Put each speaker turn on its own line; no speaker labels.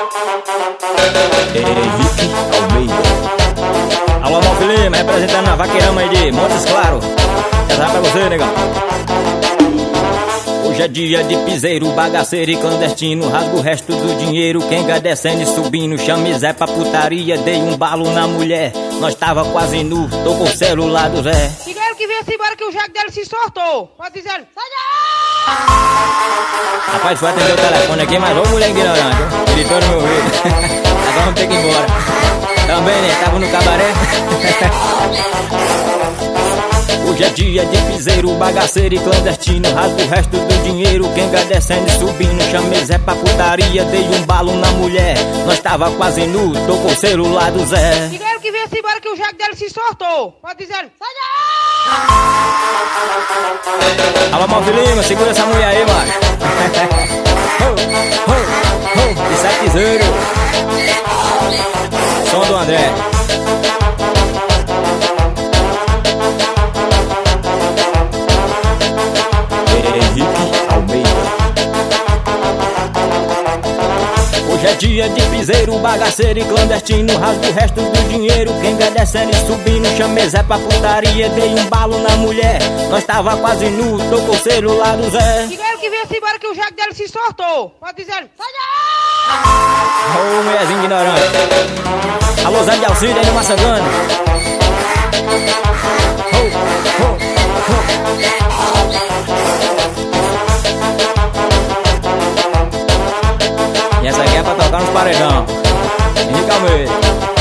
Henrique Almeida. Alô, Malfi Lima, representando a Vaqueirama aí de Montes Claros. Essa é pra você, negão. Hoje é dia de piseiro, bagaceiro e clandestino. Rasga o resto do dinheiro, quem vai descendo e subindo. Chame Zé pra putaria, dei um balo na mulher. Nós tava quase nu, tocou o celular do Zé.
Diga que venha-se embora que o jaco dele se soltou. Pode dizer, sai daí!
Rapaz, foi atender o telefone aqui, mas ô mulher ignorante, gritou no meu ouvido. Agora vamos ter que ir embora. Também, né? Tava no cabaré. Hoje é dia de piseiro, bagaceiro e clandestino. Rasga o resto do dinheiro, quem vai descendo e subindo. Chamei Zé pra putaria, dei um balo na mulher. Nós tava quase nu, tocou o celular do Zé.
Diga que venha-se embora que o jaco dele se soltou. Pode dizer, sai daí!
Alô, Malfi Lima, segura essa mulher aí, macho. Isso é piseiro. Som do André. Henrique Almeida. Hoje é dia de piseiro, bagaceiro e clandestino. Rasga o resto do dinheiro, quem vai descendo e subindo. Chamei Zé pra putaria, dei um balo na mulher. Nós tava quase nu, tocou o celular do Zé.
Diga que venha-se embora que o jaco dele se soltou. Pode dizer, sai daí!
Ô, mulherzinha ignorante. Alô, Zé de Alcide aí no Massangano. E essa aqui é pra tocar nos paredão. Henrique Almeida.